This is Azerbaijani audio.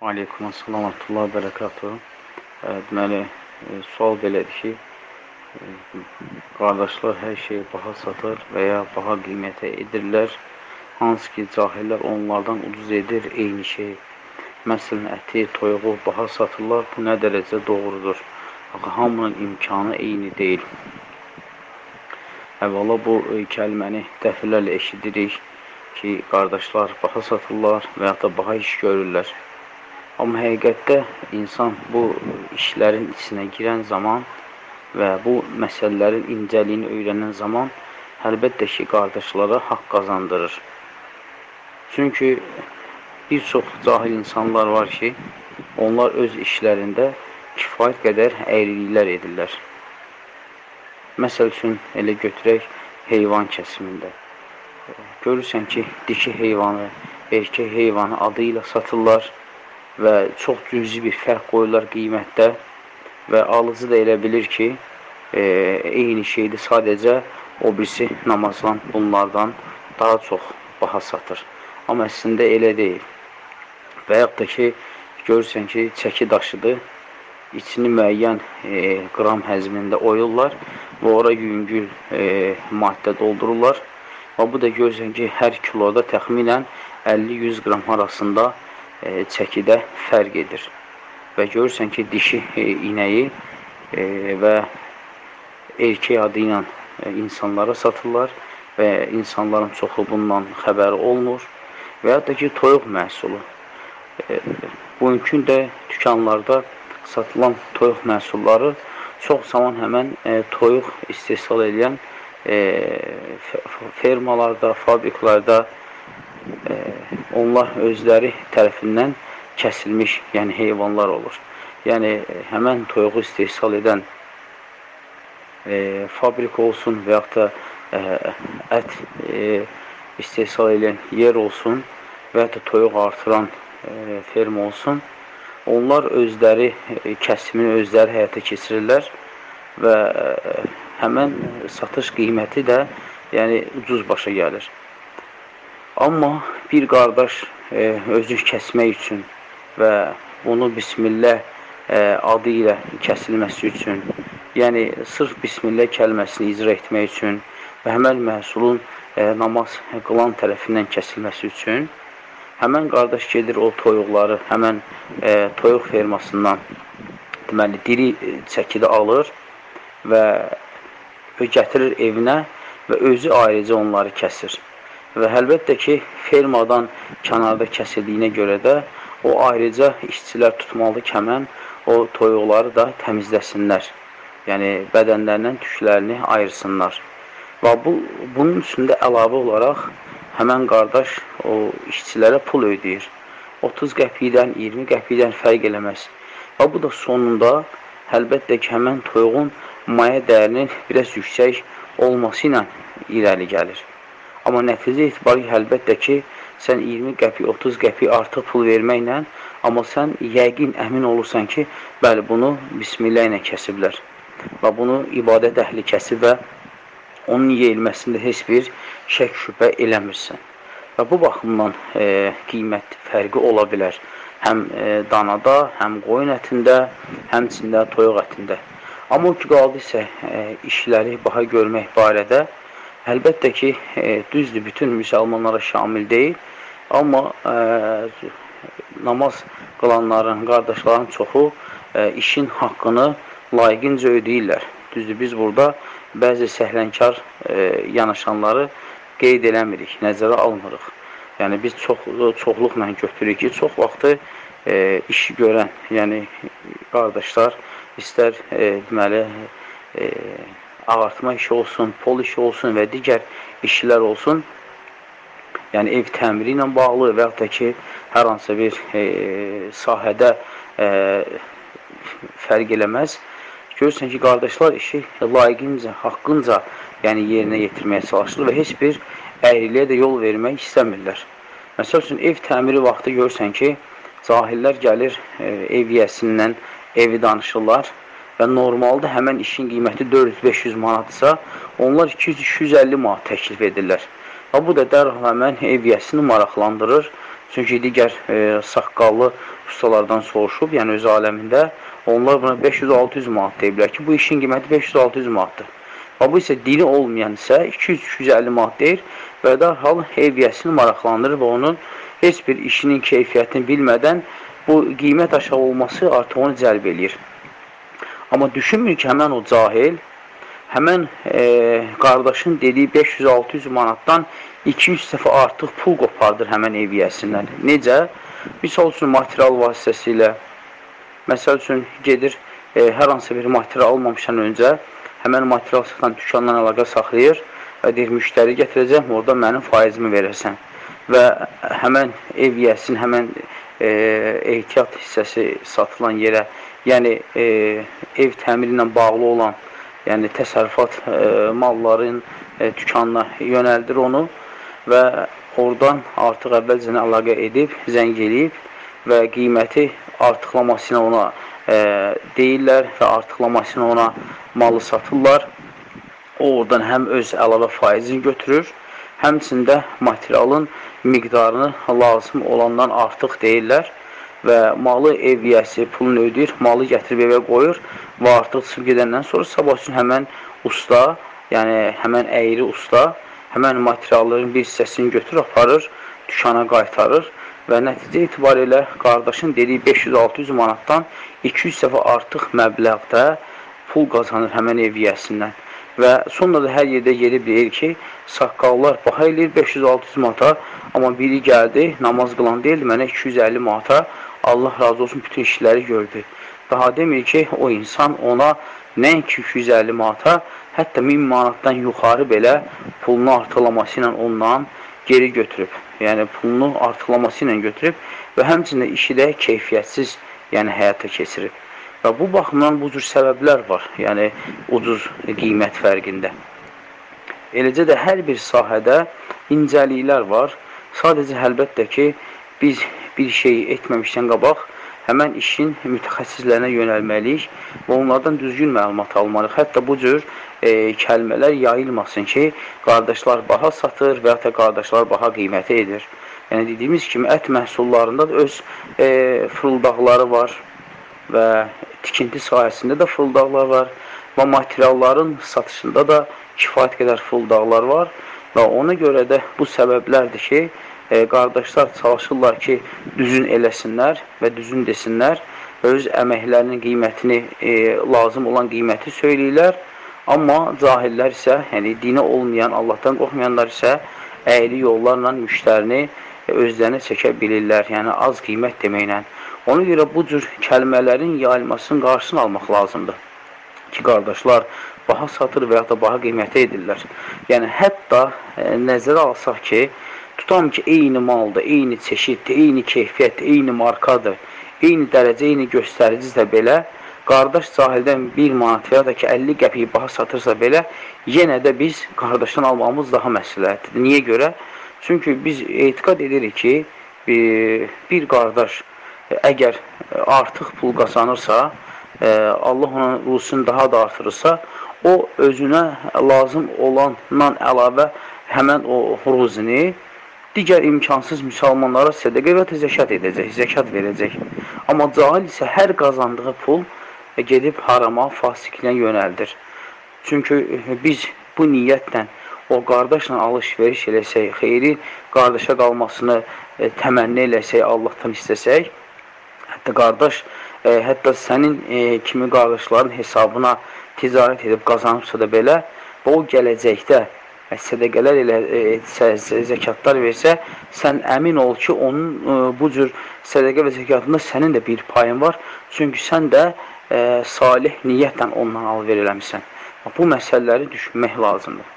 Aleykum assalam və rahmetullah bərəkatuhu. Deməli, sual belədir ki, qardaşlar hər şeyi baha satır və ya baha qiymətə edirlər. Hansı ki, cahillər onlardan ucuz edir eyni şey. Məsələn, əti, toyuğu baha satırlar. Bu nə dərəcə doğrudur? Axı, hamının imkanı eyni deyil. Əvvəla bu kəlməni dəfələrlə eşidirik ki, qardaşlar baha satırlar və ya da baha iş görürlər. Amma həqiqətdə insan bu işlərin içinə girən zaman və bu məsələlərin incəliyini öyrənən zaman əlbəttə ki, qardaşlara haqq qazandırır. Çünki bir çox cahil insanlar var ki, onlar öz işlərində kifayət qədər əyriliklər edirlər. Məsəl üçün, elə götürək heyvan kəsimində. Görürsən ki, dişi heyvanı, erkək heyvanı adı ilə satırlar və çox cüzi bir fərq qoyurlar qiymətdə və alıcı da elə bilir ki, eyni şeydir, sadəcə o birisi namazlan bunlardan daha çox baha satır. Amma əslində elə deyil. Və yaxud da ki, görürsən ki, çəki daşıdır, içini müəyyən qram həzmində oyurlar və ora yüngül maddə doldururlar və bu da görürsən ki, hər kiloda təxminən 50-100 qram arasında çəkidə fərq edir. Və görürsən ki, dişi inəyi və erkək adı ilə insanlara satırlar və insanların çoxu bundan xəbəri olmur. Və ya da ki, toyuq məhsulu. Bugünkü də dükanlarda satılan toyuq məhsulları çox zaman həmən toyuq istehsal edən fermalarda, fabriklarda onlar özləri tərəfindən kəsilmiş, yəni heyvanlar olur. Yəni, həmən toyuğu istehsal edən fabrik olsun və yaxud da ət istehsal edən yer olsun və yaxud da toyuq artıran ferma olsun, onlar özləri kəsimini özləri həyata keçirirlər və həmən satış qiyməti də yəni ucuz başa gəlir. Amma bir qardaş özü kəsmək üçün və bunu Bismillah adı ilə kəsilməsi üçün, yəni sırf Bismillah kəlməsini icra etmək üçün və həmən məhsulun namaz qılan tərəfindən kəsilməsi üçün həmən qardaş gedir o toyuqları həmən toyuq fermasından deməli, diri çəkidə alır və gətirir evinə və özü ayrıca onları kəsir. Və əlbəttə ki, fermadan kənarda kəsildiyinə görə də o ayrıca işçilər tutmalıdır ki, həmən o toyuqları da təmizləsinlər. Yəni, bədənlərindən tüklərini ayırsınlar. Və bunun üstündə əlavə olaraq həmən qardaş o işçilərə pul ödəyir. 30 qəpikdən, 20 qəpikdən fərq eləməz. Və bu da sonunda əlbəttə ki, həmən toyuğun maya dəyərinin biraz yüksək olması ilə irəli gəlir. Amma nəticə etibarı əlbəttə ki, sən 20 qəpik, 30 qəpik artıq pul verməklə, amma sən yəqin əmin olursan ki, bəli, bunu Bismillah ilə kəsiblər. Və bunu ibadət əhli kəsib və onun yeyilməsində heç bir şək şübhə eləmirsən. Və bu baxımdan qiymət fərqi ola bilər. Həm danada, həm qoyun ətində, həmçində toyuq ətində. Amma o ki, qaldısa işləri baha görmək barədə, əlbəttə ki, düzdür, bütün müsəlmanlara şamil deyil, amma namaz qılanların, qardaşların çoxu işin haqqını layiqincə ödəyirlər. Düzdür, biz burada bəzi səhlənkar yanaşanları qeyd eləmirik, nəzərə almırıq. Yəni, biz çoxluqla götürürük ki, çox vaxtı işi görən, yəni qardaşlar istər deməli, ağartma işi olsun, pol işi olsun və digər işçilər olsun, yəni ev təmiri ilə bağlı və yaxud da ki, hər hansı bir sahədə fərq eləməz. Görürsən ki, qardaşlar işi layiqincə, haqqınca yəni yerinə yetirməyə çalışılır və heç bir əyriliyə də yol vermək istəmirlər. Məsəl üçün, ev təmiri vaxtı görürsən ki, cahillər gəlir ev yiyəsindən evi danışırlar və normalda həmən işin qiyməti 400-500 manatsa, onlar 200-250 manat təklif edirlər. Və bu da dərhal həmən ev yiyəsini maraqlandırır. Çünki digər saqqallı ustalardan soruşub, yəni öz aləmində, onlar buna 500-600 manat deyiblər ki, bu işin qiyməti 500-600 manatdır. Və bu isə dini olmayan isə 200-250 manat deyir və dərhal ev yəsini maraqlandırır və onun heç bir işinin keyfiyyətini bilmədən bu qiymət aşağı olması artıq onu cəlb edir. Amma düşünmür ki, həmən o cahil, həmən qardaşın dediyi 500-600 manatdan 200 dəfə artıq pul qopardır həmən ev yəsindən. Necə? Misal üçün, material vasitəsilə, məsəl üçün, gedir, hər hansı bir material almamışdan öncə, həmən material satan dükandan əlaqə saxlayır və deyir, müştəri gətirəcəm, orada mənim faizimi verəsən. Və həmən ev yəsinin, həmən ehtiyat hissəsi satılan yerə, yəni ev təmiri ilə bağlı olan, yəni təsərrüfat malların dükanına yönəldir onu və oradan artıq əvvəlcə əlaqə edib, zəng edib və qiyməti artıqlaması ilə ona deyirlər və artıqlaması ilə ona malı satırlar. O, oradan həm öz əlavə faizini götürür, həmçində materialın miqdarını lazım olandan artıq deyirlər və malı ev yəsi pulunu ödəyir, malı gətirib evə qoyur və artıq çıxıb gedəndən sonra sabah üçün həmən usta, yəni həmən əyri usta, həmən materialların bir hissəsini götürür, aparır, dükana qaytarır və nəticə itibarilə qardaşın dediyi 500-600 manatdan 200 dəfə artıq məbləğdə pul qazanır həmən ev yəsindən. Və sonra da hər yerdə gelib deyir ki, saqqallar baha eləyir 500-600 manata, amma biri gəldi, namaz qılan deyildi, mənə 250 manata, Allah razı olsun, bütün işləri gördü. Daha demir ki, o insan ona nəinki 250 manata, hətta 1000 manatdan yuxarı belə pulunu artıqlaması ilə ondan geri götürüb. Yəni, pulunu artıqlaması ilə götürüb və həmçində işi də keyfiyyətsiz, yəni həyata keçirib. Və bu baxımdan bu cür səbəblər var, yəni ucuz qiymət fərqində. Eləcə də hər bir sahədə incəliklər var. Sadəcə əlbəttə ki, biz bir şey etməmişdən qabaq həmən işin mütəxəssislərinə yönəlməliyik və onlardan düzgün məlumat almalıyıq. Hətta bu cür kəlmələr yayılmasın ki, qardaşlar baha satır və ya da qardaşlar baha qiyməti edir. Yəni, dediyimiz kimi, ət məhsullarında da öz fırıldaqları var və tikinti sahəsində də fırıldaqlar var və materialların satışında da kifayət qədər fırıldaqlar var və ona görə də bu səbəblərdir ki, qardaşlar çalışırlar ki, düzün eləsinlər və düzün desinlər və öz əməklərinin qiymətini, lazım olan qiyməti söyləyirlər. Amma cahillər isə, yəni dini olmayan, Allahdan qorxmayanlar isə əyri yollarla müştərini özlərinə çəkə bilirlər, yəni az qiymət deməklə. Ona görə bu cür kəlmələrin yayılmasının qarşısını almaq lazımdır ki, qardaşlar baha satır və ya da baha qiymətə edirlər. Yəni, hətta nəzərə alsaq ki, tutam ki, eyni maldır, eyni çeşiddir, eyni keyfiyyətdir, eyni markadır, eyni dərəcə, eyni göstəricidir belə, qardaş cahildən 1 manat və ya da ki, 50 qəpiyi baha satırsa belə, yenə də biz qardaşdan almamız daha məsləhətdir. Niyə görə? Çünki biz etiqad edirik ki, bir qardaş əgər artıq pul qazanırsa, Allah onun ruzusunu daha da artırırsa, o özünə lazım olandan əlavə həmən o ruzini digər imkansız müsəlmanlara sədəqə və zəkat edəcək, zəkat verəcək. Amma cahil isə hər qazandığı pul gedib harama, fasiklə yönəldir. Çünki biz bu niyyətlə o qardaşla alış-veriş eləsək, xeyri qardaşa qalmasını təmənni eləsək, Allahdan istəsək, hətta qardaş, hətta sənin kimi qardaşların hesabına ticarət edib qazanıbsa da belə, və o gələcəkdə sədəqələr elə zəkatlar versə, sən əmin ol ki, onun bu cür sədəqə və zəkatında sənin də bir payın var. Çünki sən də salih niyyətlə ondan al-ver eləmişsən. Bu məsələləri düşünmək lazımdır.